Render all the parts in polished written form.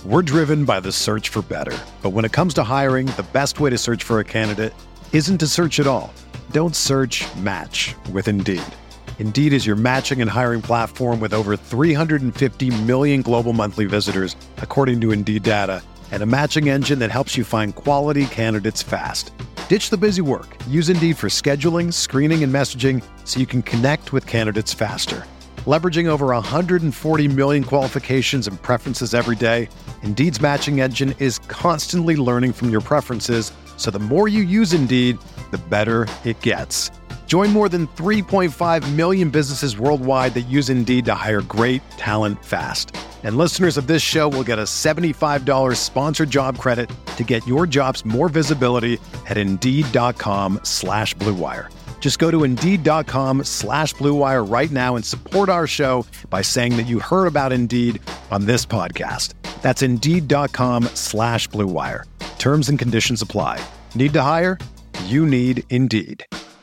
We're driven by the search for better. But when it comes to hiring, the best way to search for a candidate isn't to search at all. Don't search, match with Indeed. Indeed is your matching and hiring platform with over 350 million global monthly visitors, according to Indeed data, and a matching engine that helps you find quality candidates fast. Ditch the busy work. Use Indeed for scheduling, screening, and messaging so you can connect with candidates faster. Leveraging over 140 million qualifications and preferences every day, Indeed's matching engine is constantly learning from your preferences, so the more you use Indeed, the better it gets. Join more than 3.5 million businesses worldwide that use Indeed to hire great talent fast. And listeners of this show will get a $75 sponsored job credit to get your jobs more visibility at Indeed.com/Blue Wire. Just go to Indeed.com/Blue Wire right now and support our show by saying that you heard about Indeed on this podcast. That's Indeed.com/Blue Wire. Terms and conditions apply. Need to hire? You need Indeed.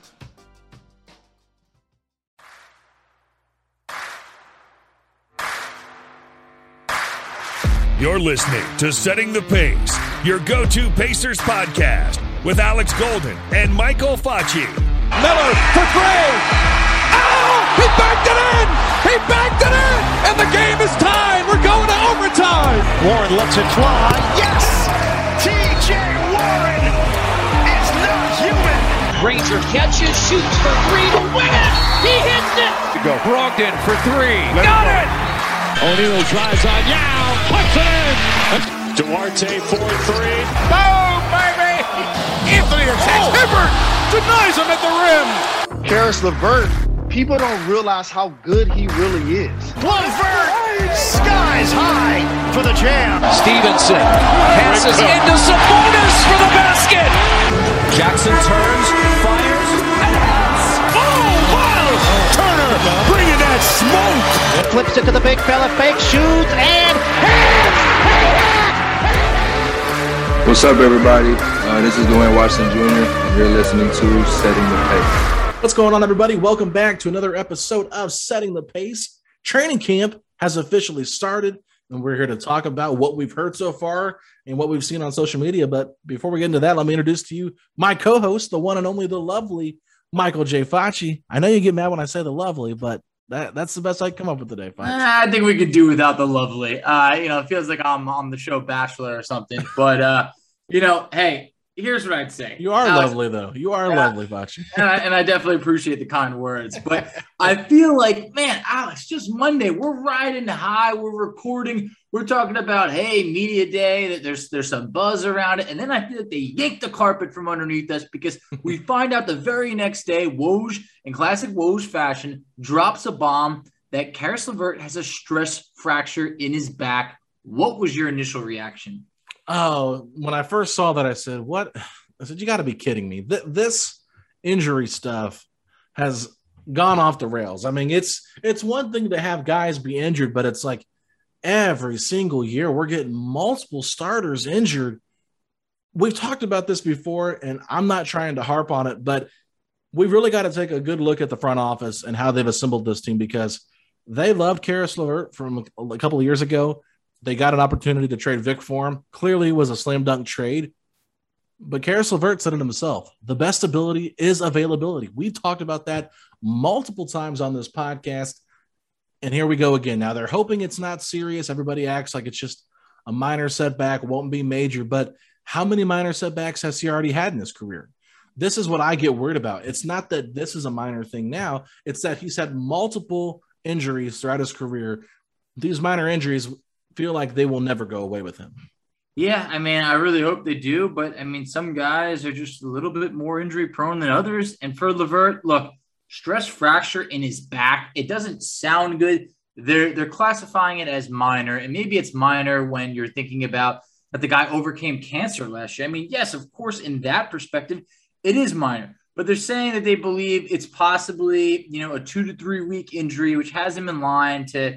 You're listening to Setting the Pace, your go-to Pacers podcast with Alex Golden and Michael Facci. Miller for three. Oh, he backed it in. He backed it in. And the game is tied. We're going to overtime. Warren lets it fly. Yes. T.J. Warren is not human. Granger catches, shoots for three to win it. He hits it. Go. Brogdon for three. Got it. O'Neal drives on Yao. Puts it in. Duarte 4-3. Boom, baby. Anthony attacks. Hibbert denies him at the rim. Caris LeVert, people don't realize how good he really is. LeVert, skies high for the jam. Stevenson passes into Sabonis for the basket. Jackson turns, fires, and hits. Oh, wow! Turner bringing that smoke. Flips it to the big fella, fake shoots, and hits! What's up, everybody? This is Dwayne Washington Jr., and you're listening to Setting the Pace. What's going on, everybody? Welcome back to another episode of Setting the Pace. Training camp has officially started, and we're here to talk about what we've heard so far and what we've seen on social media. But before we get into that, let me introduce to you my co-host, the one and only, the lovely Michael J. Facci. I know you get mad when I say the lovely, but that's the best I can come up with today, Facci. I think we could do without the lovely. It feels like I'm on the show Bachelor or something. But, hey, here's what I'd say. You are lovely, though. You are lovely, Facci. And I definitely appreciate the kind words. But I feel like, man, Alex, just Monday. We're riding high. We're recording. We're talking about, hey, media day, that there's some buzz around it. And then I feel like they yanked the carpet from underneath us because we find out the very next day, Woj, in classic Woj fashion, drops a bomb that Caris LeVert has a stress fracture in his back. What was your initial reaction? Oh, when I first saw that, I said, what? I said, you got to be kidding me. This injury stuff has gone off the rails. I mean, it's one thing to have guys be injured, but it's like every single year we're getting multiple starters injured. We've talked about this before, and I'm not trying to harp on it, but we've really got to take a good look at the front office and how they've assembled this team because they loved Caris LeVert from a couple of years ago. They got an opportunity to trade Vic for him. Clearly it was a slam dunk trade. But Caris LeVert said it himself. The best ability is availability. We've talked about that multiple times on this podcast. And here we go again. Now they're hoping it's not serious. Everybody acts like it's just a minor setback, won't be major. But how many minor setbacks has he already had in his career? This is what I get worried about. It's not that this is a minor thing now. It's that he's had multiple injuries throughout his career. These minor injuries feel like they will never go away with him. Yeah, I mean, I really hope they do, but I mean, some guys are just a little bit more injury prone than others. And for LeVert, look, stress fracture in his back, it doesn't sound good. They're classifying it as minor, and maybe it's minor when you're thinking about that the guy overcame cancer last year. I mean, yes, of course, in that perspective, it is minor, but they're saying that they believe it's possibly, a 2 to 3 week injury, which has him in line to,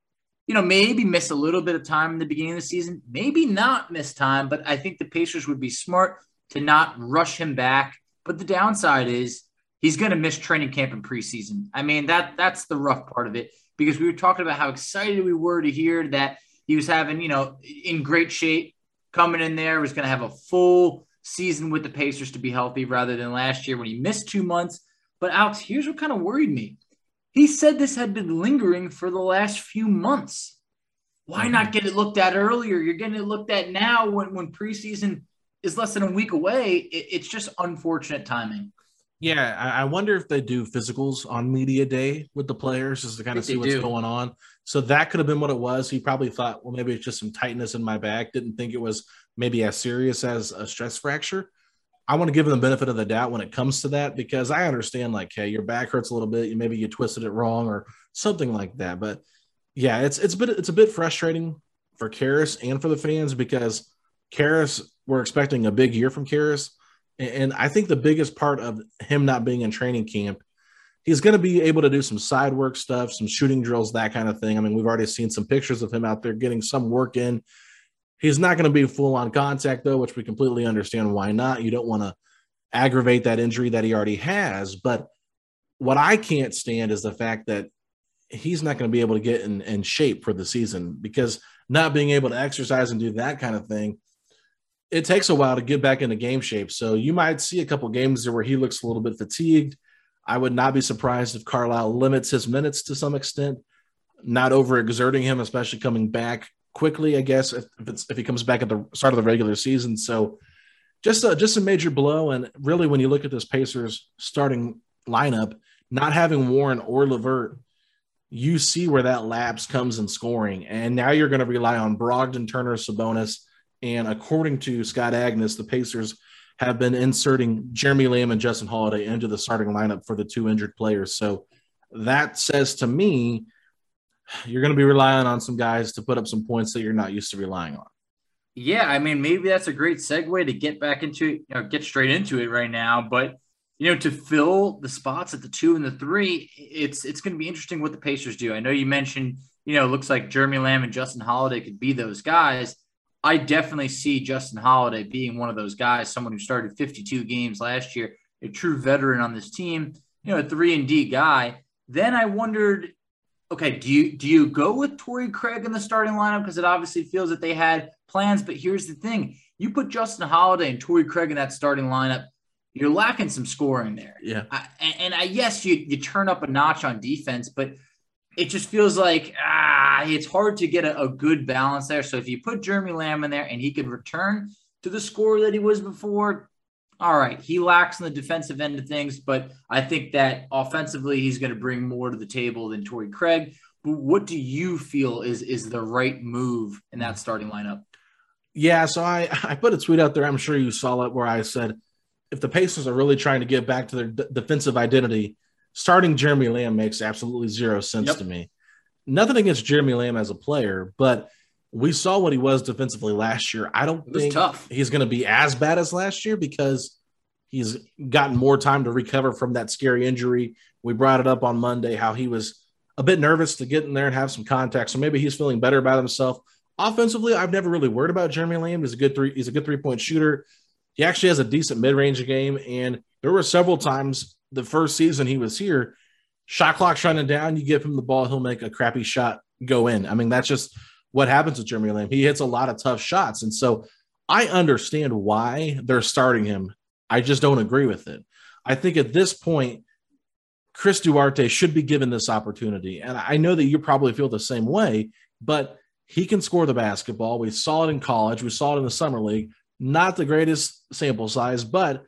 maybe miss a little bit of time in the beginning of the season, maybe not miss time, but I think the Pacers would be smart to not rush him back. But the downside is he's going to miss training camp and preseason. I mean, that's the rough part of it, because we were talking about how excited we were to hear that he was having, in great shape coming in there, was going to have a full season with the Pacers to be healthy rather than last year when he missed 2 months. But Alex, here's what kind of worried me. He said this had been lingering for the last few months. Why not get it looked at earlier? You're getting it looked at now when preseason is less than a week away. It's just unfortunate timing. Yeah, I wonder if they do physicals on media day with the players just to kind of see what's going on. So that could have been what it was. He probably thought, well, maybe it's just some tightness in my back. Didn't think it was maybe as serious as a stress fracture. I want to give him the benefit of the doubt when it comes to that, because I understand, like, hey, your back hurts a little bit. Maybe you twisted it wrong or something like that. But yeah, it's a bit frustrating for Caris and for the fans, because Caris, we're expecting a big year from Caris. And I think the biggest part of him not being in training camp, he's going to be able to do some side work stuff, some shooting drills, that kind of thing. I mean, we've already seen some pictures of him out there getting some work in. He's not going to be full on contact, though, which we completely understand why not. You don't want to aggravate that injury that he already has. But what I can't stand is the fact that he's not going to be able to get in shape for the season, because not being able to exercise and do that kind of thing, it takes a while to get back into game shape. So you might see a couple games there where he looks a little bit fatigued. I would not be surprised if Carlisle limits his minutes to some extent, not overexerting him, especially coming back quickly, I guess, if he comes back at the start of the regular season. So just a major blow. And really, when you look at this Pacers starting lineup, not having Warren or LeVert, you see where that lapse comes in scoring. And now you're going to rely on Brogdon, Turner, Sabonis. And according to Scott Agnes, the Pacers have been inserting Jeremy Lamb and Justin Holiday into the starting lineup for the 2 injured players. So that says to me, you're going to be relying on some guys to put up some points that you're not used to relying on. Yeah, I mean, maybe that's a great segue to get back into it, get straight into it right now. But, to fill the spots at the 2 and the 3, it's going to be interesting what the Pacers do. I know you mentioned, it looks like Jeremy Lamb and Justin Holiday could be those guys. I definitely see Justin Holiday being one of those guys, someone who started 52 games last year, a true veteran on this team, a 3-and-D guy. Then I wondered, okay, do you go with Torrey Craig in the starting lineup? Because it obviously feels that they had plans, but here's the thing. You put Justin Holiday and Torrey Craig in that starting lineup, you're lacking some scoring there. Yeah. Yes, you turn up a notch on defense, but it just feels like it's hard to get a good balance there. So if you put Jeremy Lamb in there and he could return to the scorer that he was before, all right, he lacks on the defensive end of things, but I think that offensively he's going to bring more to the table than Torrey Craig. But what do you feel is the right move in that starting lineup? Yeah, so I put a tweet out there, I'm sure you saw it, where I said, if the Pacers are really trying to get back to their defensive identity, starting Jeremy Lamb makes absolutely zero sense to me. Nothing against Jeremy Lamb as a player, but we saw what he was defensively last year. I don't think he's going to be as bad as last year because he's gotten more time to recover from that scary injury. We brought it up on Monday, how he was a bit nervous to get in there and have some contact. So maybe he's feeling better about himself. Offensively, I've never really worried about Jeremy Lamb. He's a good 3-point shooter. He actually has a decent mid-range game. And there were several times the first season he was here, shot clock running down, you give him the ball, he'll make a crappy shot go in. I mean, that's just what happens with Jeremy Lamb. He hits a lot of tough shots. And so I understand why they're starting him. I just don't agree with it. I think at this point, Chris Duarte should be given this opportunity. And I know that you probably feel the same way, but he can score the basketball. We saw it in college. We saw it in the summer league. Not the greatest sample size, but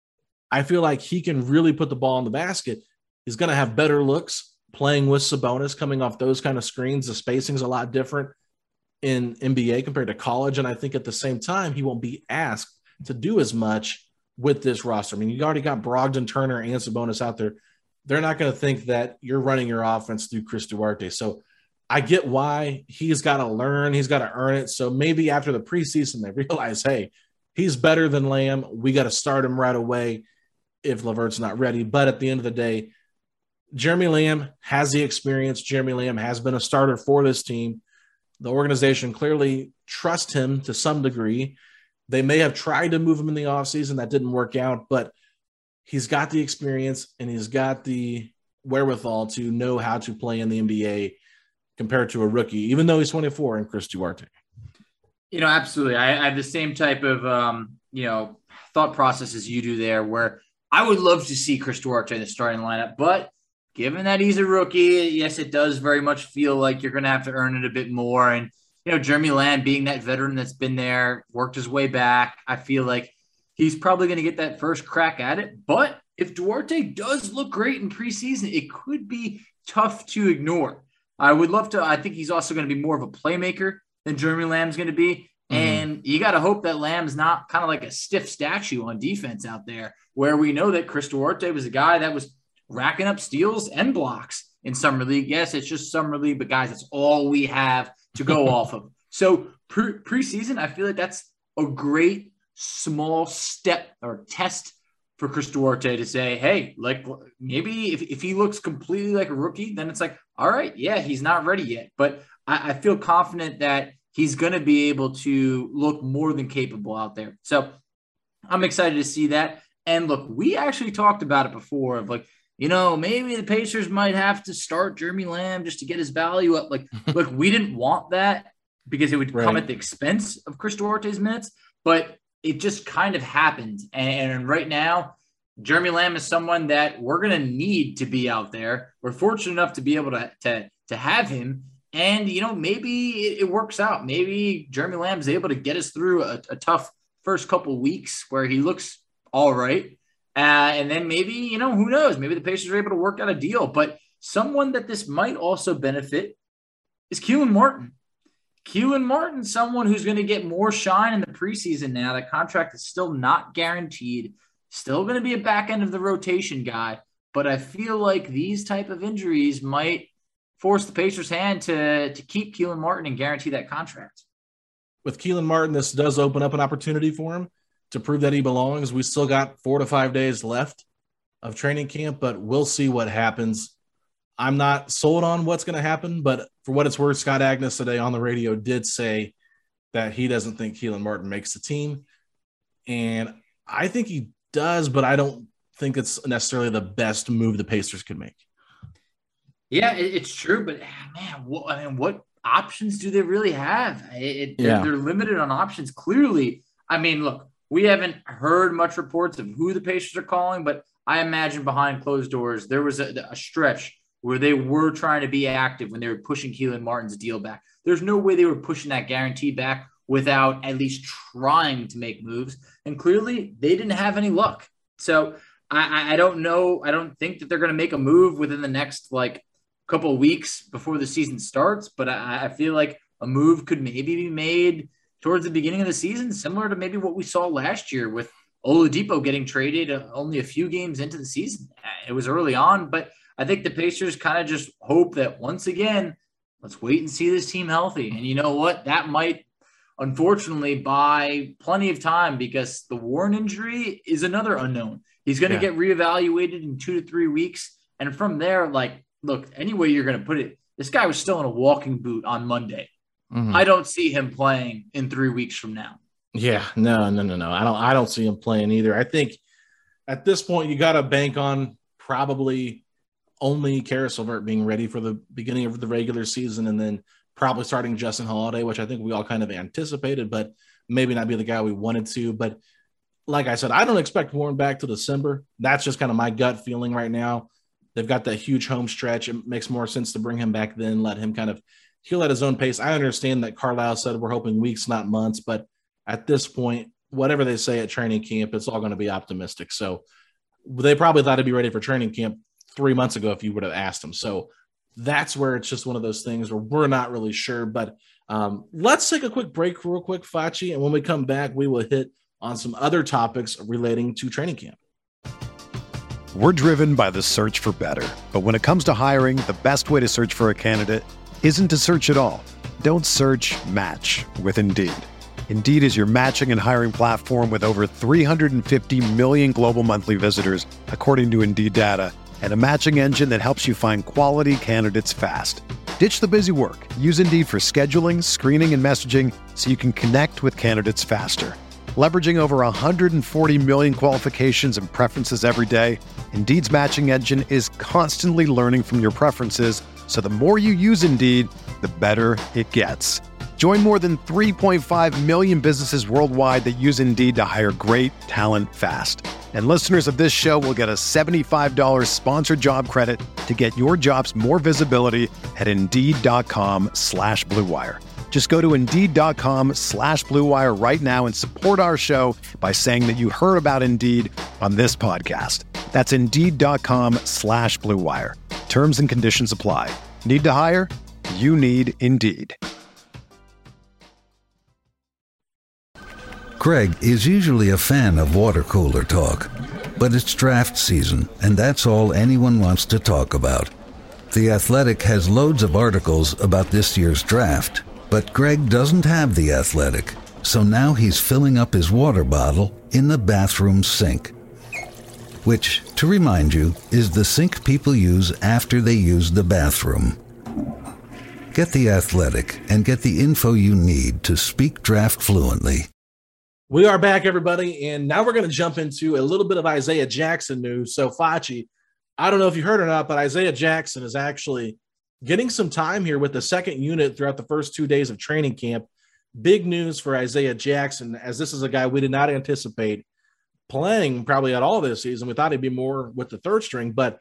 I feel like he can really put the ball in the basket. He's going to have better looks playing with Sabonis, coming off those kind of screens. The spacing's a lot different in NBA compared to college. And I think at the same time, he won't be asked to do as much with this roster. I mean, you already got Brogdon, Turner, and Sabonis out there. They're not going to think that you're running your offense through Chris Duarte. So I get why he's got to learn. He's got to earn it. So maybe after the preseason, they realize, hey, he's better than Lamb. We got to start him right away if LeVert's not ready. But at the end of the day, Jeremy Lamb has the experience. Jeremy Lamb has been a starter for this team. The organization clearly trusts him to some degree. They may have tried to move him in the offseason. That didn't work out, but he's got the experience and he's got the wherewithal to know how to play in the NBA. compared to a rookie, even though he's 24 and Chris Duarte. Absolutely. I have the same type of, thought process as you do there, where I would love to see Chris Duarte in the starting lineup, but given that he's a rookie, yes, it does very much feel like you're going to have to earn it a bit more. And, Jeremy Lamb being that veteran that's been there, worked his way back, I feel like he's probably going to get that first crack at it. But if Duarte does look great in preseason, it could be tough to ignore. I think he's also going to be more of a playmaker than Jeremy Lamb's going to be. And you got to hope that Lamb's not kind of like a stiff statue on defense out there, where we know that Chris Duarte was a guy that was racking up steals and blocks in Summer League. Yes, it's just Summer League, but guys, that's all we have to go off of. So preseason, I feel like that's a great small step or test for Chris Duarte to say, hey, like maybe if he looks completely like a rookie, then it's like, all right, yeah, he's not ready yet. But I feel confident that he's going to be able to look more than capable out there. So I'm excited to see that. And look, we actually talked about it before of like, maybe the Pacers might have to start Jeremy Lamb just to get his value up. Like, look, we didn't want that because it would come at the expense of Chris Duarte's minutes, but it just kind of happened. And right now, Jeremy Lamb is someone that we're going to need to be out there. We're fortunate enough to be able to have him. And, maybe it works out. Maybe Jeremy Lamb is able to get us through a tough first couple of weeks where he looks all right. And then maybe, who knows? Maybe the Pacers are able to work out a deal. But someone that this might also benefit is Kelan Martin. Kelan Martin, someone who's going to get more shine in the preseason now. That contract is still not guaranteed. Still going to be a back end of the rotation guy. But I feel like these type of injuries might force the Pacers' hand to keep Kelan Martin and guarantee that contract. With Kelan Martin, this does open up an opportunity for him to prove that he belongs. We still got 4 to 5 days left of training camp, but we'll see what happens. I'm not sold on what's going to happen, but for what it's worth, Scott Agness today on the radio did say that he doesn't think Kelan Martin makes the team. And I think he does, but I don't think it's necessarily the best move the Pacers could make. Yeah, it's true, but man, what options do they really have? They're limited on options. Clearly, look, we haven't heard much reports of who the Pacers are calling, but I imagine behind closed doors, there was a stretch where they were trying to be active when they were pushing Kelan Martin's deal back. There's no way they were pushing that guarantee back without at least trying to make moves. And clearly, they didn't have any luck. So I don't know. I don't think that they're going to make a move within the next couple of weeks before the season starts, but I feel like a move could maybe be made towards the beginning of the season, similar to maybe what we saw last year with Oladipo getting traded only a few games into the season. It was early on, but I think the Pacers kind of just hope that once again, let's wait and see this team healthy. And you know what? That might, unfortunately, buy plenty of time because the Warren injury is another unknown. He's going to get reevaluated in 2 to 3 weeks. And from there, look, any way you're going to put it, this guy was still in a walking boot on Monday. Mm-hmm. I don't see him playing in 3 weeks from now. Yeah, no. I don't see him playing either. I think at this point, you got to bank on probably only Caris LeVert being ready for the beginning of the regular season and then probably starting Justin Holiday, which I think we all kind of anticipated, but maybe not be the guy we wanted to. But like I said, I don't expect Warren back till December. That's just kind of my gut feeling right now. They've got that huge home stretch. It makes more sense to bring him back then, let him kind of heal at his own pace. I understand that Carlisle said we're hoping weeks, not months, but at this point, whatever they say at training camp, it's all going to be optimistic. So they probably thought he'd be ready for training camp 3 months ago if you would have asked him. So that's where it's just one of those things where we're not really sure. But let's take a quick break real quick, Facci, and when we come back, we will hit on some other topics relating to training camp. We're driven by the search for better. But when it comes to hiring, the best way to search for a candidate isn't to search at all. Don't search, match with Indeed. Indeed is your matching and hiring platform with over 350 million global monthly visitors, according to Indeed data, and a matching engine that helps you find quality candidates fast. Ditch the busy work. Use Indeed for scheduling, screening, and messaging so you can connect with candidates faster. Leveraging over 140 million qualifications and preferences every day, Indeed's matching engine is constantly learning from your preferences, So the more you use Indeed, the better it gets. Join more than 3.5 million businesses worldwide that use Indeed to hire great talent fast. And listeners of this show will get a $75 sponsored job credit to get your jobs more visibility at Indeed.com/Blue Wire. Just go to Indeed.com/Blue Wire right now and support our show by saying that you heard about Indeed on this podcast. That's Indeed.com/Blue Wire. Terms and conditions apply. Need to hire? You need Indeed. Greg is usually a fan of water cooler talk, but it's draft season, and that's all anyone wants to talk about. The Athletic has loads of articles about this year's draft, but Greg doesn't have The Athletic, so now he's filling up his water bottle in the bathroom sink. Which, to remind you, is the sink people use after they use the bathroom. Get The Athletic and get the info you need to speak draft fluently. We are back, everybody, and now we're going to jump into a little bit of Isaiah Jackson news. So, Facci, I don't know if you heard or not, but Isaiah Jackson is actually getting some time here with the second unit throughout the first 2 days of training camp. Big news for Isaiah Jackson, as this is a guy we did not anticipate playing probably at all this season. We thought he'd be more with the third string, but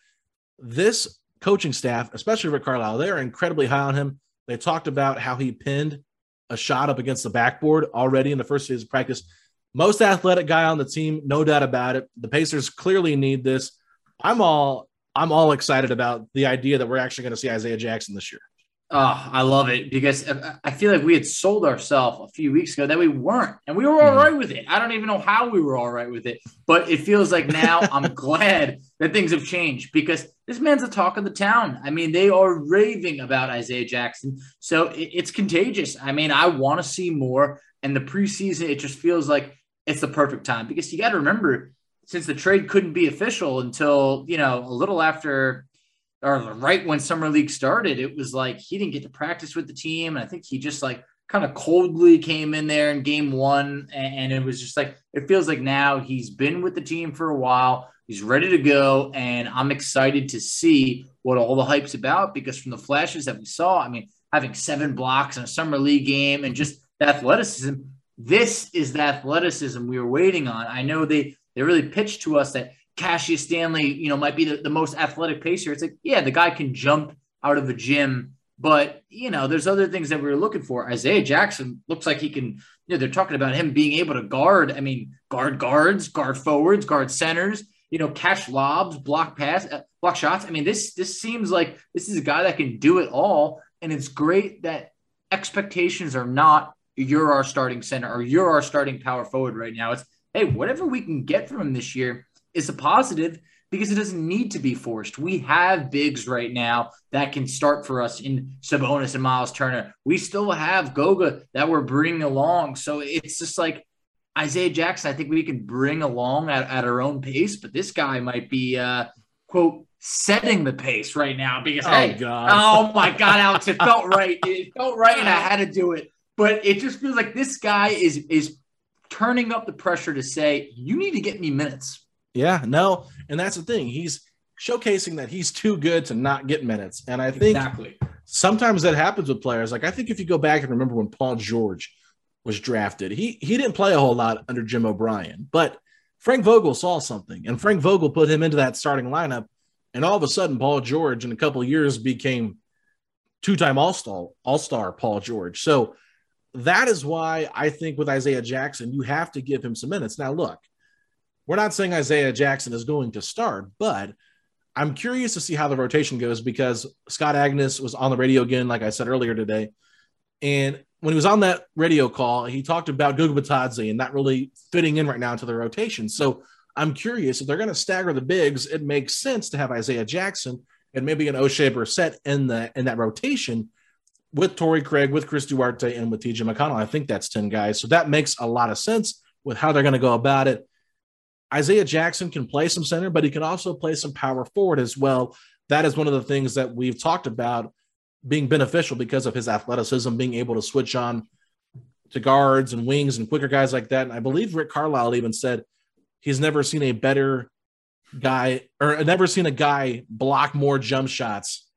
this coaching staff, especially Rick Carlisle, they're incredibly high on him. They talked about how he pinned a shot up against the backboard already in the first days of practice. Most athletic guy on the team, no doubt about it. The Pacers clearly need this. I'm all excited about the idea that we're actually going to see Isaiah Jackson this year. Oh, I love it because I feel like we had sold ourselves a few weeks ago that we weren't, and we were all right with it. I don't even know how we were all right with it, but it feels like now I'm glad that things have changed because this man's the talk of the town. I mean, they are raving about Isaiah Jackson, so it's contagious. I mean, I want to see more, and the preseason, it just feels like it's the perfect time because you got to remember, since the trade couldn't be official until, a little after or right when Summer League started, it was like he didn't get to practice with the team. And I think he just kind of coldly came in there in game one. And it was just like, it feels like now he's been with the team for a while. He's ready to go. And I'm excited to see what all the hype's about because from the flashes that we saw, I mean, having 7 blocks in a Summer League game and just the athleticism, this is the athleticism we were waiting on. I know they really pitched to us that Cassius Stanley, might be the most athletic pacer. It's like, yeah, the guy can jump out of a gym, but, there's other things that we were looking for. Isaiah Jackson looks like he can, they're talking about him being able to guard guards, guard forwards, guard centers, catch lobs, block shots. I mean, this seems like this is a guy that can do it all. And it's great that expectations are not, you're our starting center or you're our starting power forward right now. It's, hey, whatever we can get from him this year is a positive because it doesn't need to be forced. We have bigs right now that can start for us in Sabonis and Miles Turner. We still have Goga that we're bringing along. So it's just like Isaiah Jackson, I think we can bring along at our own pace, but this guy might be, quote, setting the pace right now because, oh my God, Alex, it felt right. It felt right and I had to do it. But it just feels like this guy is turning up the pressure to say, you need to get me minutes. Yeah, no, and that's the thing. He's showcasing that he's too good to not get minutes. And I think sometimes that happens with players. Like I think if you go back and remember when Paul George was drafted, he didn't play a whole lot under Jim O'Brien, but Frank Vogel saw something, and Frank Vogel put him into that starting lineup, and all of a sudden Paul George in a couple of years became two-time All-Star Paul George. So that is why I think with Isaiah Jackson, you have to give him some minutes. Now, look, we're not saying Isaiah Jackson is going to start, but I'm curious to see how the rotation goes because Scott Agnes was on the radio again, like I said earlier today. And when he was on that radio call, he talked about Goga Bitadze and not really fitting in right now into the rotation. So I'm curious if they're going to stagger the bigs, it makes sense to have Isaiah Jackson and maybe an O'Shea Brissett in that rotation with Torrey Craig, with Chris Duarte, and with TJ McConnell. I think that's 10 guys. So that makes a lot of sense with how they're going to go about it. Isaiah Jackson can play some center, but he can also play some power forward as well. That is one of the things that we've talked about being beneficial because of his athleticism, being able to switch on to guards and wings and quicker guys like that. And I believe Rick Carlisle even said he's never seen a better guy or never seen a guy block more jump shots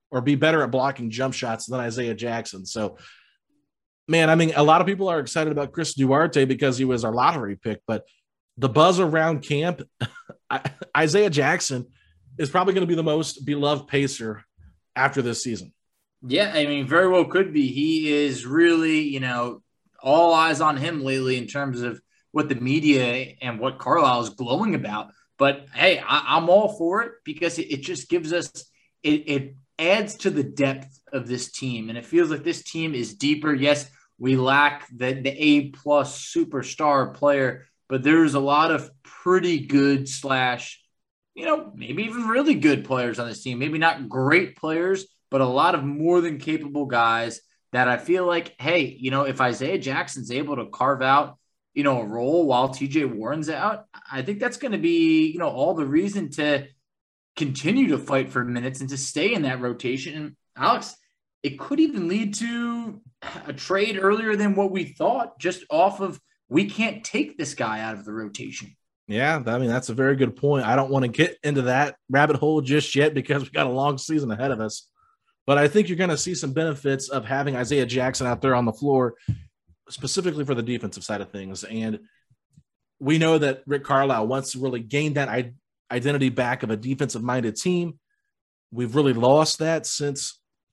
or be better at blocking jump shots than Isaiah Jackson. So, man, I mean, a lot of people are excited about Chris Duarte because he was our lottery pick, but the buzz around camp, Isaiah Jackson is probably going to be the most beloved Pacer after this season. Yeah, I mean, very well could be. He is really, all eyes on him lately in terms of what the media and what Carlisle is glowing about. But, hey, I'm all for it because it just gives us – it adds to the depth of this team. And it feels like this team is deeper. Yes, we lack the A-plus superstar player, but there's a lot of pretty good / maybe even really good players on this team. Maybe not great players, but a lot of more than capable guys that I feel like, hey, if Isaiah Jackson's able to carve out, a role while TJ Warren's out, I think that's going to be, all the reason to continue to fight for minutes and to stay in that rotation. And Alex, it could even lead to a trade earlier than what we thought, just off of we can't take this guy out of the rotation. Yeah, I mean, that's a very good point. I don't want to get into that rabbit hole just yet because we got a long season ahead of us. But I think you're going to see some benefits of having Isaiah Jackson out there on the floor, specifically for the defensive side of things. And we know that Rick Carlisle wants to really gain that identity back of a defensive-minded team. We've really lost that since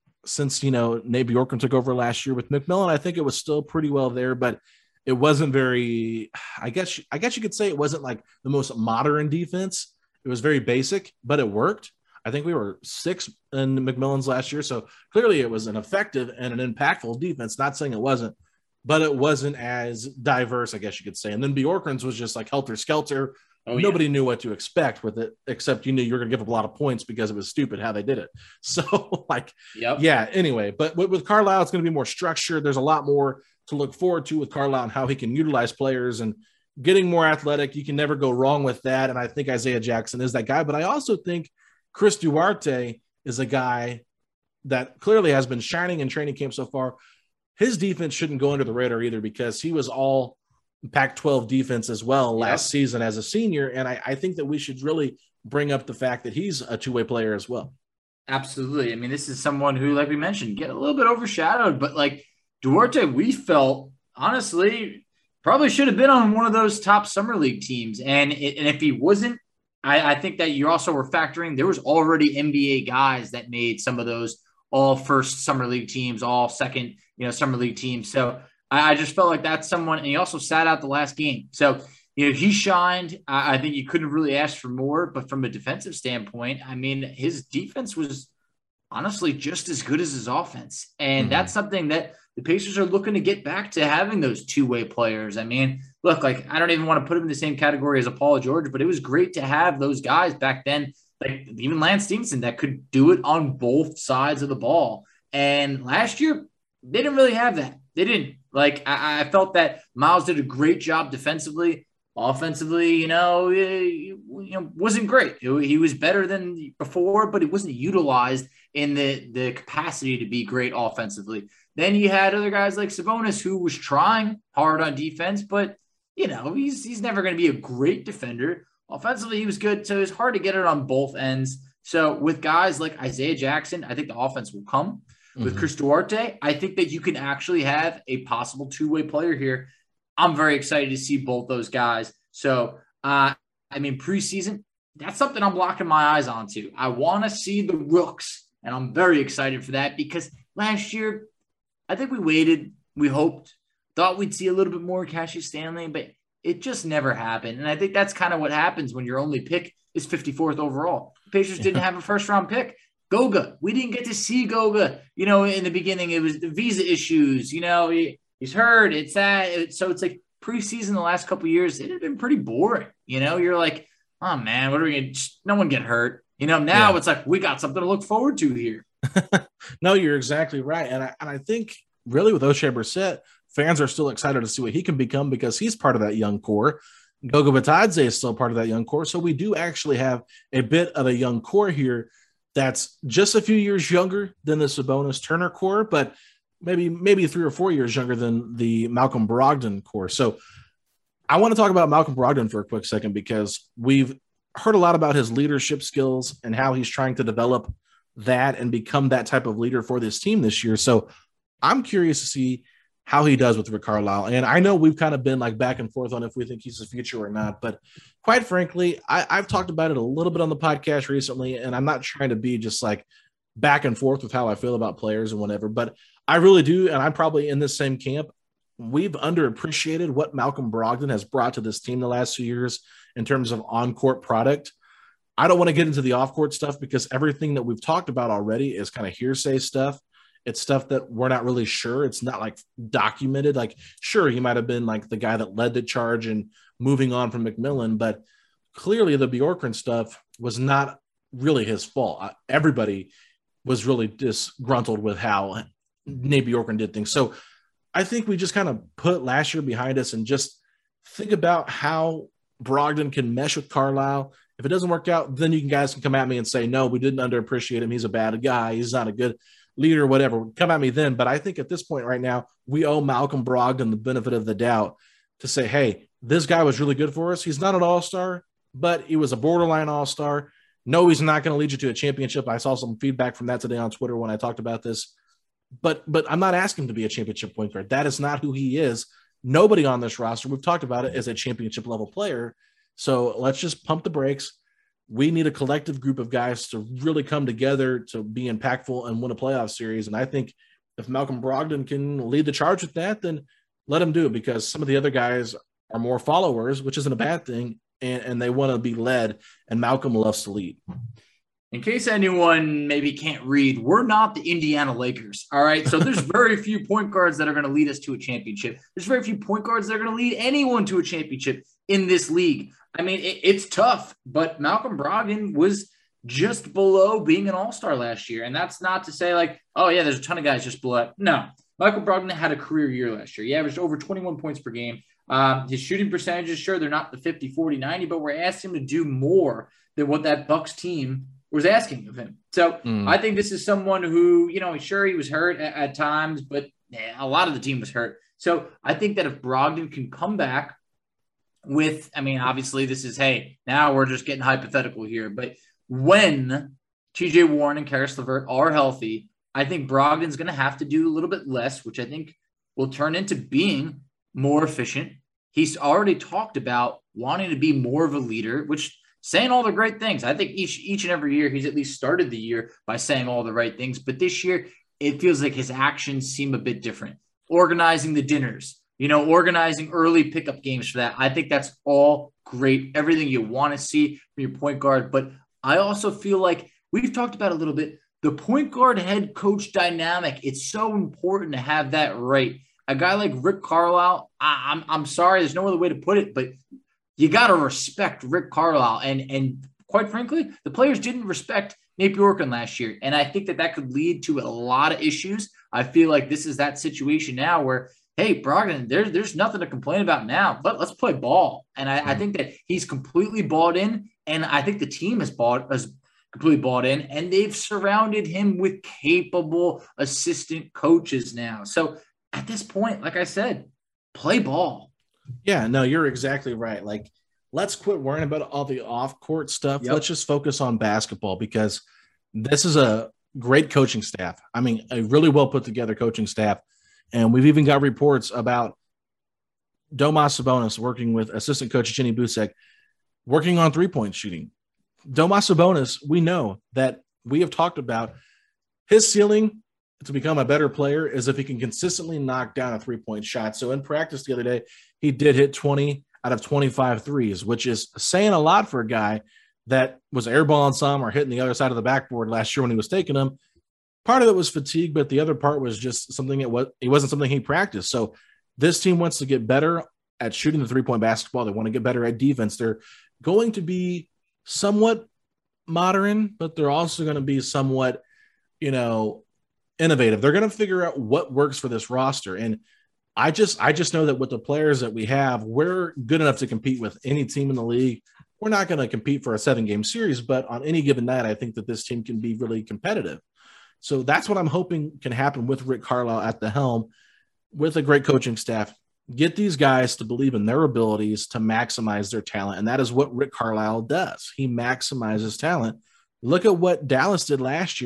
Nate Bjorkgren took over last year with McMillan. I think it was still pretty well there, but it wasn't very, I guess you could say it wasn't like the most modern defense. It was very basic, but it worked. I think we were 6th in McMillan's last year. So clearly it was an effective and an impactful defense. Not saying it wasn't, but it wasn't as diverse, I guess you could say. And then Bjorkgren's was just like helter-skelter. Nobody knew what to expect with it, except you knew you were going to give up a lot of points because it was stupid how they did it. So, anyway. But with Carlisle, it's going to be more structured. There's a lot more to look forward to with Carlisle and how he can utilize players and getting more athletic. You can never go wrong with that. And I think Isaiah Jackson is that guy. But I also think Chris Duarte is a guy that clearly has been shining in training camp so far. His defense shouldn't go under the radar either because he was all Pac-12 defense as well last season as a senior. And I think that we should really bring up the fact that he's a two-way player as well. Absolutely. I mean, this is someone who, like we mentioned, get a little bit overshadowed, but like Duarte, we felt honestly probably should have been on one of those top summer league teams. And if he wasn't, I think that you also were factoring, there was already NBA guys that made some of those all first summer league teams, all second, summer league teams. So I just felt like that's someone, and he also sat out the last game. So, he shined. I think you couldn't really ask for more, but from a defensive standpoint, I mean, his defense was honestly just as good as his offense. And that's something that the Pacers are looking to get back to, having those two-way players. I mean, look, like, I don't even want to put him in the same category as a Paul George, but it was great to have those guys back then, like even Lance Stevenson, that could do it on both sides of the ball. And last year, they didn't really have that. They didn't. Like, I felt that Miles did a great job defensively. Offensively, wasn't great. He was better than before, but he wasn't utilized in the capacity to be great offensively. Then you had other guys like Sabonis, who was trying hard on defense, but, he's never going to be a great defender. Offensively, he was good, so it's hard to get it on both ends. So with guys like Isaiah Jackson, I think the offense will come. With Chris Duarte, I think that you can actually have a possible two-way player here. I'm very excited to see both those guys. So, preseason, that's something I'm locking my eyes onto. I want to see the rooks, and I'm very excited for that because last year, I think we waited, we hoped, thought we'd see a little bit more Cassius Stanley, but it just never happened. And I think that's kind of what happens when your only pick is 54th overall. The Pacers didn't have a first-round pick. Goga, we didn't get to see Goga. In the beginning, it was the visa issues. He's hurt. It's that. So it's like preseason the last couple of years, it had been pretty boring. You're like, oh man, what are we going to? No one get hurt. Now It's like we got something to look forward to here. No, you're exactly right, and I think really with Oshae Brissett, fans are still excited to see what he can become because he's part of that young core. Goga Bitadze is still part of that young core, so we do actually have a bit of a young core here. That's just a few years younger than the Sabonis Turner core, but maybe 3 or 4 years younger than the Malcolm Brogdon core. So I want to talk about Malcolm Brogdon for a quick second because we've heard a lot about his leadership skills and how he's trying to develop that and become that type of leader for this team this year. So I'm curious to see how he does with Rick Carlisle. And I know we've kind of been like back and forth on if we think he's the future or not, but quite frankly, I've talked about it a little bit on the podcast recently, and I'm not trying to be just like back and forth with how I feel about players and whatever, but I really do. And I'm probably in this same camp. We've underappreciated what Malcolm Brogdon has brought to this team the last 2 years in terms of on-court product. I don't want to get into the off-court stuff because everything that we've talked about already is kind of hearsay stuff. It's stuff that we're not really sure. It's not like documented. Like, sure, he might have been like the guy that led the charge and moving on from McMillan, but clearly the Bjorkgren stuff was not really his fault. Everybody was really disgruntled with how Nate Bjorkgren did things. So I think we just kind of put last year behind us and just think about how Brogdon can mesh with Carlisle. If it doesn't work out, then you guys can come at me and say, no, we didn't underappreciate him. He's a bad guy. He's not a good leader, whatever. Come at me then. But I think at this point right now, we owe Malcolm Brogdon the benefit of the doubt to say, hey, this guy was really good for us. He's not an all-star, but he was a borderline all-star. No, he's not going to lead you to a championship. I saw some feedback from that today on Twitter when I talked about this. But I'm not asking him to be a championship point guard. That is not who he is. Nobody on this roster, we've talked about it, is a championship level player. So let's just pump the brakes. We need a collective group of guys to really come together to be impactful and win a playoff series. And I think if Malcolm Brogdon can lead the charge with that, then let him do it, because some of the other guys are more followers, which isn't a bad thing, and they want to be led, and Malcolm loves to lead. In case anyone maybe can't read, we're not the Indiana Lakers, all right? So there's very few point guards that are going to lead us to a championship. There's very few point guards that are going to lead anyone to a championship in this league. I mean, it's tough, but Malcolm Brogdon was just below being an all-star last year. And that's not to say like, oh, yeah, there's a ton of guys just below. No, Malcolm Brogdon had a career year last year. He averaged over 21 points per game. His shooting percentages, sure, they're not the 50, 40, 90, but we're asking him to do more than what that Bucks team was asking of him. So I think this is someone who, sure, he was hurt at times, but a lot of the team was hurt. So I think that if Brogdon can come back with, obviously this is, hey, now we're just getting hypothetical here, but when TJ Warren and Karis LeVert are healthy, I think Brogdon's going to have to do a little bit less, which I think will turn into being more efficient. He's already talked about wanting to be more of a leader, which saying all the great things. I think each and every year he's at least started the year by saying all the right things. But this year, it feels like his actions seem a bit different. Organizing the dinners, organizing early pickup games for that. I think that's all great. Everything you want to see from your point guard. But I also feel like we've talked about a little bit, the point guard head coach dynamic. It's so important to have that right. A guy like Rick Carlisle, I'm sorry, there's no other way to put it, but you got to respect Rick Carlisle. And quite frankly, the players didn't respect Nate Bjorkgren last year. And I think that could lead to a lot of issues. I feel like this is that situation now where, hey, Brogdon, there's nothing to complain about now. Let's play ball. And I think that he's completely bought in. And I think the team has completely bought in. And they've surrounded him with capable assistant coaches now. So at this point, like I said, play ball. Yeah, no, you're exactly right. Like, let's quit worrying about all the off-court stuff. Yep. Let's just focus on basketball, because this is a great coaching staff. A really well put together coaching staff. And we've even got reports about Domas Sabonis working with assistant coach Jenny Busek, working on three-point shooting. Domas Sabonis, we know that we have talked about his ceiling to become a better player is if he can consistently knock down a three-point shot. So in practice the other day, he did hit 20 out of 25 threes, which is saying a lot for a guy that was airballing some or hitting the other side of the backboard last year when he was taking them. Part of it was fatigue, but the other part was just something it wasn't something he practiced. So this team wants to get better at shooting the three-point basketball. They want to get better at defense. They're going to be somewhat modern, but they're also going to be somewhat, innovative. They're going to figure out what works for this roster. And I just know that with the players that we have, we're good enough to compete with any team in the league. We're not going to compete for a 7-game series, but on any given night, I think that this team can be really competitive. So that's what I'm hoping can happen with Rick Carlisle at the helm, with a great coaching staff. Get these guys to believe in their abilities to maximize their talent. And that is what Rick Carlisle does. He maximizes talent. Look at what Dallas did last year.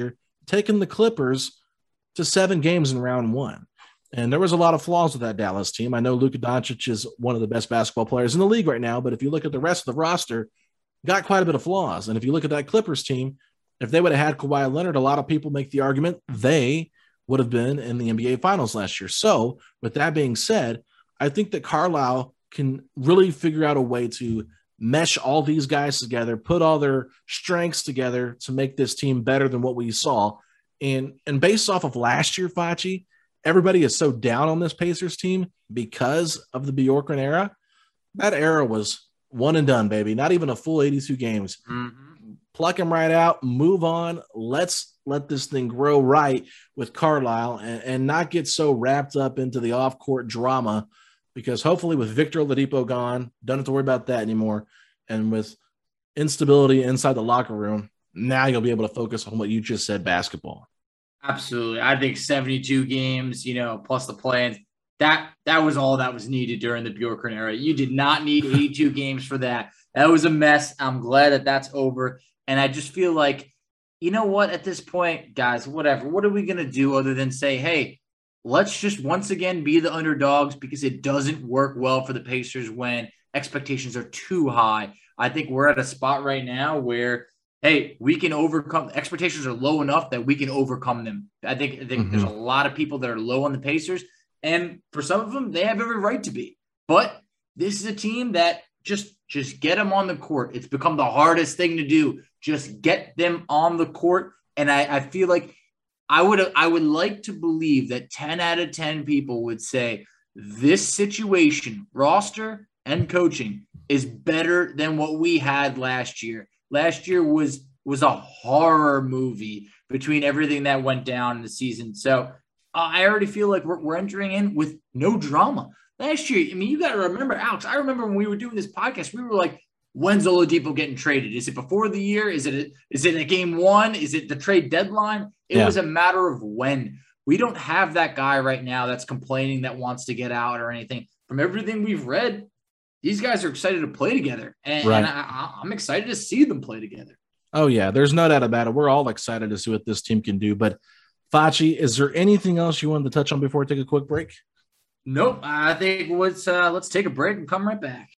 taken the Clippers to 7 games in round 1. And there was a lot of flaws with that Dallas team. I know Luka Doncic is one of the best basketball players in the league right now, but if you look at the rest of the roster, got quite a bit of flaws. And if you look at that Clippers team, if they would have had Kawhi Leonard, a lot of people make the argument they would have been in the NBA Finals last year. So with that being said, I think that Carlisle can really figure out a way to mesh all these guys together, put all their strengths together to make this team better than what we saw. And based off of last year, Facci, everybody is so down on this Pacers team because of the Bjorkgren era. That era was one and done, baby. Not even a full 82 games. Mm-hmm. Pluck him right out, move on. Let's let this thing grow right with Carlisle and not get so wrapped up into the off-court drama, because hopefully with Victor Oladipo gone, don't have to worry about that anymore. And with instability inside the locker room, now you'll be able to focus on what you just said, basketball. Absolutely. I think 72 games, plus the play-ins, that was all that was needed during the Bjorkgren era. You did not need 82 games for that. That was a mess. I'm glad that that's over. And I just feel like, you know what, at this point, guys, whatever, what are we going to do other than say, hey, let's just once again be the underdogs, because it doesn't work well for the Pacers when expectations are too high. I think we're at a spot right now where, hey, we can overcome. Expectations are low enough that we can overcome them. I think there's a lot of people that are low on the Pacers, and for some of them, they have every right to be. But this is a team that just get them on the court. It's become the hardest thing to do. Just get them on the court, and I feel like I would like to believe that 10 out of 10 people would say this situation, roster and coaching, is better than what we had last year. Last year was a horror movie between everything that went down in the season. So I already feel like we're entering in with no drama. Last year, I mean, you got to remember, Alex, I remember when we were doing this podcast, we were like, when's Oladipo getting traded? Is it before the year? Is it a game 1? Is it the trade deadline? It was a matter of when. We don't have that guy right now that's complaining, that wants to get out or anything. From everything we've read, these guys are excited to play together, and I'm excited to see them play together. Oh, yeah, there's no doubt about it. We're all excited to see what this team can do. But, Facci, is there anything else you wanted to touch on before we take a quick break? Nope. I think let's take a break and come right back.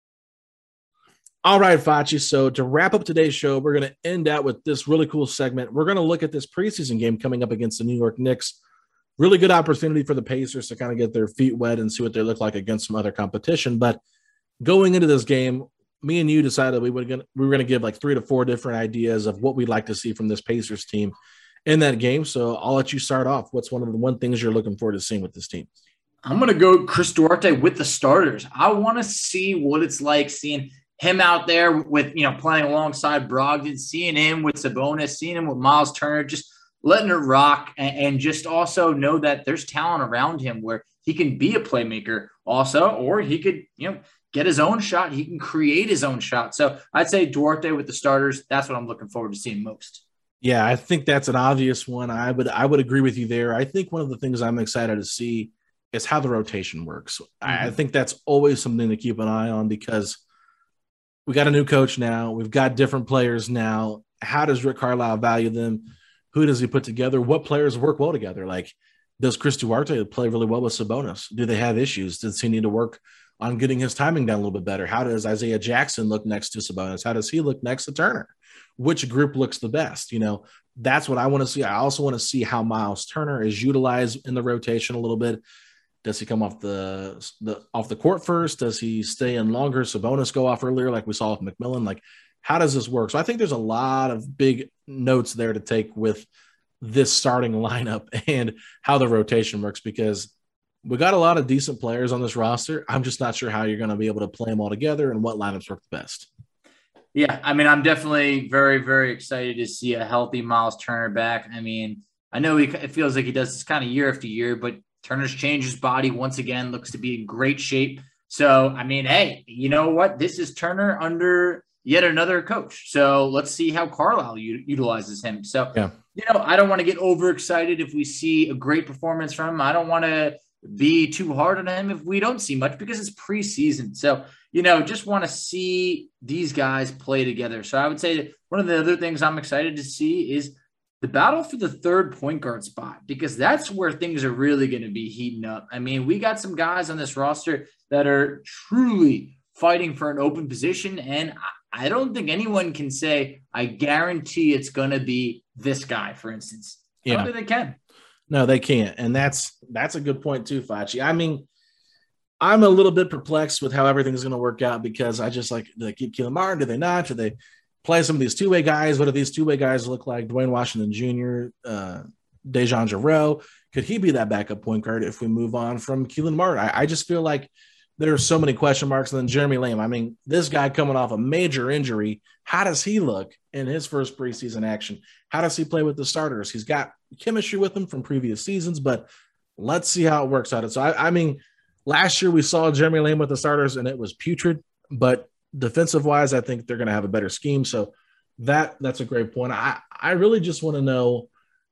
All right, Facci. So to wrap up today's show, we're going to end out with this really cool segment. We're going to look at this preseason game coming up against the New York Knicks. Really good opportunity for the Pacers to kind of get their feet wet and see what they look like against some other competition. But going into this game, me and you decided we were going to give like 3 to 4 different ideas of what we'd like to see from this Pacers team in that game. So I'll let you start off. What's one of the one things you're looking forward to seeing with this team? I'm going to go Chris Duarte with the starters. I want to see what it's like seeing him out there with, playing alongside Brogdon, seeing him with Sabonis, seeing him with Miles Turner, just letting it rock, and just also know that there's talent around him where he can be a playmaker also, or he could, get his own shot. He can create his own shot. So I'd say Duarte with the starters. That's what I'm looking forward to seeing most. Yeah, I think that's an obvious one. I would agree with you there. I think one of the things I'm excited to see is how the rotation works. I think that's always something to keep an eye on, because we got a new coach now. We've got different players now. How does Rick Carlisle value them? Who does he put together? What players work well together? Like, does Chris Duarte play really well with Sabonis? Do they have issues? Does he need to work on getting his timing down a little bit better? How does Isaiah Jackson look next to Sabonis? How does he look next to Turner? Which group looks the best? That's what I want to see. I also want to see how Miles Turner is utilized in the rotation a little bit. Does he come off the court first? Does he stay in longer? Sabonis go off earlier, like we saw with McMillan. Like, how does this work? So I think there's a lot of big notes there to take with this starting lineup and how the rotation works, because we got a lot of decent players on this roster. I'm just not sure how you're going to be able to play them all together and what lineups work the best. Yeah, I mean, I'm definitely very, very excited to see a healthy Miles Turner back. I mean, I know it feels like he does this kind of year after year, but Turner's changed his body once again, looks to be in great shape. So, I mean, hey, you know what? This is Turner under yet another coach. So let's see how Carlisle utilizes him. So, I don't want to get overexcited if we see a great performance from him. I don't want to be too hard on him if we don't see much, because it's preseason. So, just want to see these guys play together. So I would say that one of the other things I'm excited to see is the battle for the third point guard spot, because that's where things are really going to be heating up. I mean, we got some guys on this roster that are truly fighting for an open position, and I don't think anyone can say, I guarantee it's going to be this guy, for instance. I don't think they can. No, they can't. And that's a good point too, Facci. I mean, I'm a little bit perplexed with how everything's going to work out, because I just do they keep Kelan Martin? Do they not? Do they play some of these two-way guys? What do these two-way guys look like? Dwayne Washington Jr., Dejan Jarreau. Could he be that backup point guard if we move on from Kelan Martin? I just feel like there are so many question marks. And then Jeremy Lamb. I mean, this guy coming off a major injury, how does he look in his first preseason action? How does he play with the starters? He's got chemistry with them from previous seasons, but let's see how it works out. So, I mean, last year we saw Jeremy Lamb with the starters and it was putrid, but defensive-wise, I think they're going to have a better scheme. So that's a great point. I really just want to know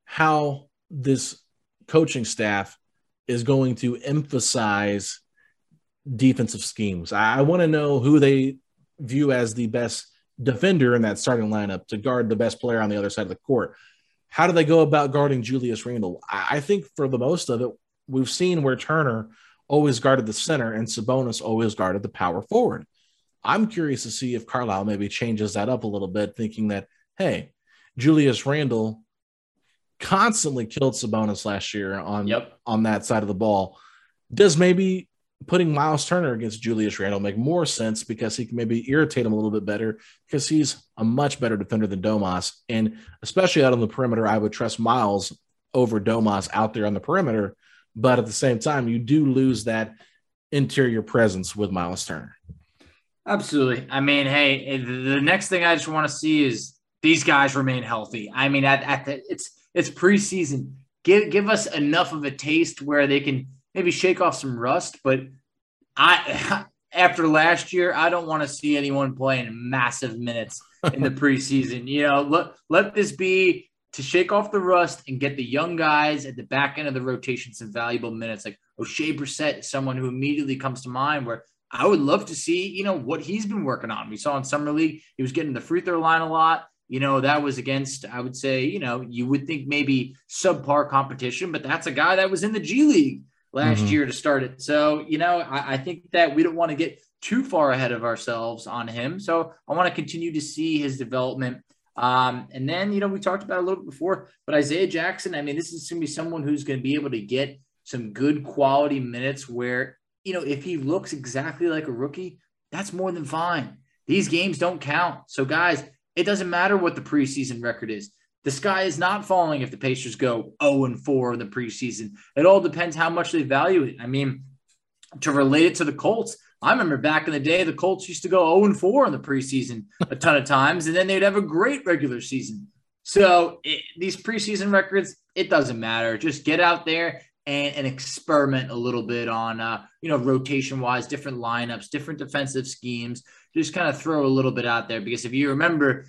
how this coaching staff is going to emphasize defensive schemes. I want to know who they view as the best defender in that starting lineup to guard the best player on the other side of the court. How do they go about guarding Julius Randle? I think for the most of it, we've seen where Turner always guarded the center and Sabonis always guarded the power forward. I'm curious to see if Carlisle maybe changes that up a little bit, thinking that, hey, Julius Randle constantly killed Sabonis last year on that side of the ball. Does maybe putting Miles Turner against Julius Randle make more sense, because he can maybe irritate him a little bit better, because he's a much better defender than Domas. And especially out on the perimeter, I would trust Miles over Domas out there on the perimeter. But at the same time, you do lose that interior presence with Miles Turner. Absolutely. I mean, hey, the next thing I just want to see is these guys remain healthy. I mean, it's preseason. Give us enough of a taste where they can maybe shake off some rust. But after last year, I don't want to see anyone playing massive minutes in the preseason. You know, let this be to shake off the rust and get the young guys at the back end of the rotation some valuable minutes. Like O'Shea Brissett is someone who immediately comes to mind, where I would love to see, you know, what he's been working on. We saw in Summer League, he was getting the free throw line a lot. You know, that was against, I would say, you know, you would think maybe subpar competition, but that's a guy that was in the G League last year to start it. So, you know, I think that we don't want to get too far ahead of ourselves on him. So I want to continue to see his development. And then, you know, we talked about it a little bit before, but Isaiah Jackson, I mean, this is going to be someone who's going to be able to get some good quality minutes where, you know, if he looks exactly like a rookie, that's more than fine. These games don't count. So, guys, it doesn't matter what the preseason record is. The sky is not falling if the Pacers go 0-4 in the preseason. It all depends how much they value it. I mean, to relate it to the Colts, I remember back in the day, the Colts used to go 0-4 in the preseason a ton of times, and then they'd have a great regular season. So these preseason records, it doesn't matter. Just get out there and experiment a little bit on, you know, rotation-wise, different lineups, different defensive schemes. Just kind of throw a little bit out there, because if you remember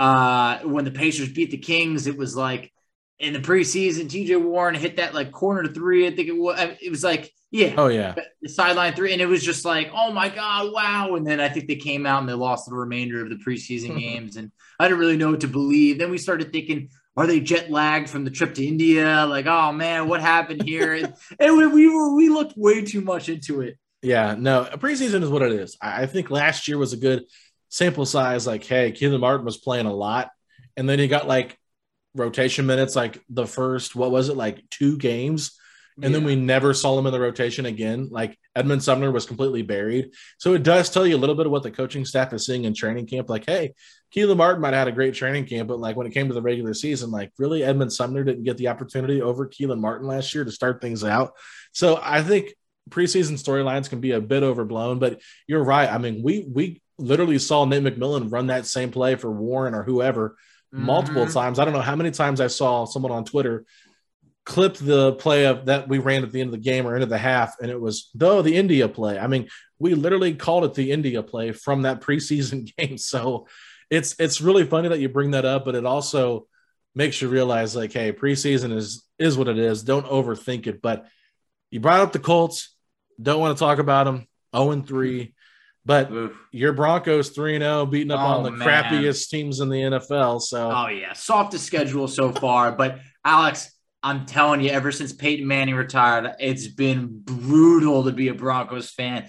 when the Pacers beat the Kings, it was like in the preseason, TJ Warren hit that like corner to three. I think it was like, yeah. Oh, yeah. The sideline three. And it was just like, oh, my God, wow. And then I think they came out and they lost the remainder of the preseason games. And I didn't really know what to believe. Then we started thinking, are they jet lagged from the trip to India? Like, oh, man, what happened here? and we looked way too much into it. Yeah, no, preseason is what it is. I think last year was a good sample size. Like, hey, Kelan Martin was playing a lot. And then he got like rotation minutes, like the first, what was it, like 2 games? And then we never saw him in the rotation again. Like Edmund Sumner was completely buried. So it does tell you a little bit of what the coaching staff is seeing in training camp. Like, hey, Kelan Martin might have had a great training camp, but like when it came to the regular season, like really Edmund Sumner didn't get the opportunity over Kelan Martin last year to start things out. So I think preseason storylines can be a bit overblown, but you're right. I mean, we literally saw Nate McMillan run that same play for Warren or whoever multiple times. I don't know how many times I saw someone on Twitter clipped the play of that we ran at the end of the game or into the half, and it was the India play. I mean, we literally called it the India play from that preseason game. So it's really funny that you bring that up, but it also makes you realize, like, hey, preseason is what it is. Don't overthink it. But you brought up the Colts. Don't want to talk about them. 0-3. But your Broncos 3-0, beating up on the crappiest teams in the NFL. So, softest schedule so far. But Alex, I'm telling you, ever since Peyton Manning retired, it's been brutal to be a Broncos fan.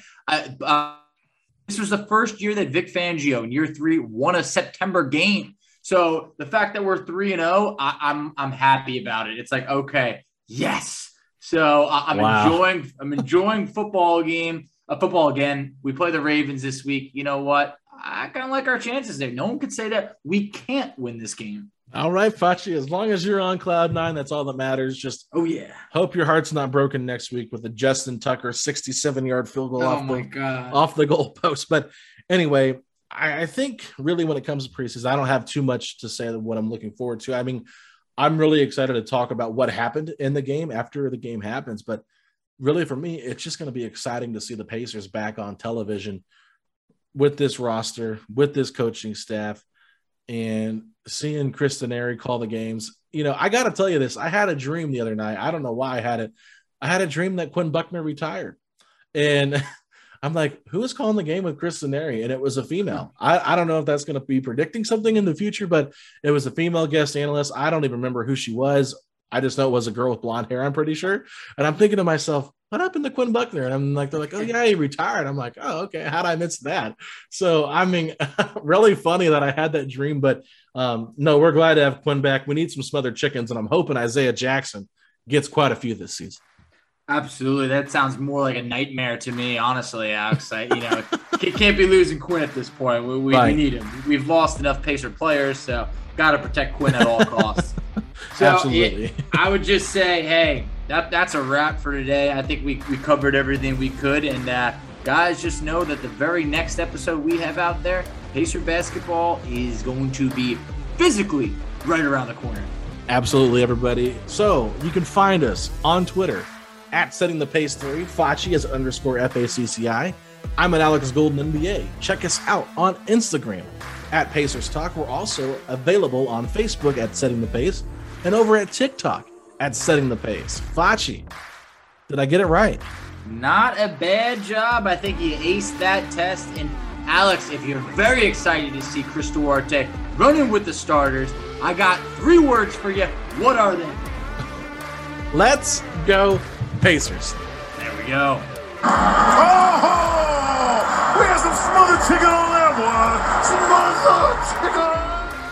This was the first year that Vic Fangio in year 3 won a September game. So the fact that we're 3-0, I'm happy about it. It's like, okay, yes. So I'm enjoying football again. We play the Ravens this week. You know what? I kind of like our chances there. No one could say that we can't win this game. All right, Facci, as long as you're on cloud 9, that's all that matters. Just hope your heart's not broken next week with the Justin Tucker 67-yard field goal off the goalpost. But anyway, I think really when it comes to preseason, I don't have too much to say what I'm looking forward to. I mean, I'm really excited to talk about what happened in the game after the game happens. But really for me, it's just going to be exciting to see the Pacers back on television with this roster, with this coaching staff, and seeing Chris Denari call the games. You know, I got to tell you this. I had a dream the other night. I don't know why I had it. I had a dream that Quinn Buckner retired. And I'm like, who is calling the game with Chris Denari? And it was a female. I don't know if that's going to be predicting something in the future, but it was a female guest analyst. I don't even remember who she was. I just know it was a girl with blonde hair, I'm pretty sure. And I'm thinking to myself, what happened to Quinn Buckner? And I'm like, they're like, oh yeah, he retired. I'm like, oh, okay. How'd I miss that? So, I mean, really funny that I had that dream, but no, we're glad to have Quinn back. We need some smothered chickens, and I'm hoping Isaiah Jackson gets quite a few this season. Absolutely. That sounds more like a nightmare to me, honestly, Alex. Can't be losing Quinn at this point. We need him. We've lost enough Pacer players, so got to protect Quinn at all costs. So absolutely. I would just say, hey, that's a wrap for today. I think we covered everything we could. And guys, just know that the very next episode we have out there, Pacer basketball is going to be physically right around the corner. Absolutely, everybody. So you can find us on Twitter at SettingThePace3. Facci is _FACCI. I'm at Alex Golden NBA. Check us out on Instagram at Pacers Talk. We're also available on Facebook at Setting the Pace and over at TikTok at Setting the Pace. Facci, did I get it right? Not a bad job. I think you aced that test. And Alex, if you're very excited to see Chris Duarte running with the starters, I got 3 words for you. What are they? Let's go Pacers. There we go. Oh, we have some smothered chicken on that one. Smothered chicken.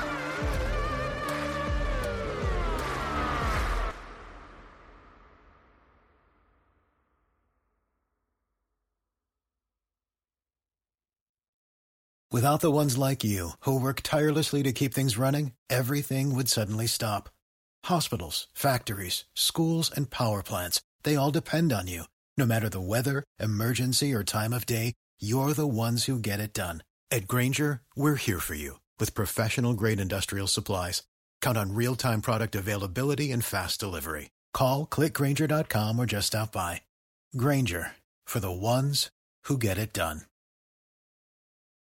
Without the ones like you, who work tirelessly to keep things running, everything would suddenly stop. Hospitals, factories, schools, and power plants, they all depend on you. No matter the weather, emergency, or time of day, you're the ones who get it done. At Grainger, we're here for you with professional-grade industrial supplies. Count on real-time product availability and fast delivery. Call, click Grainger.com, or just stop by. Grainger, for the ones who get it done.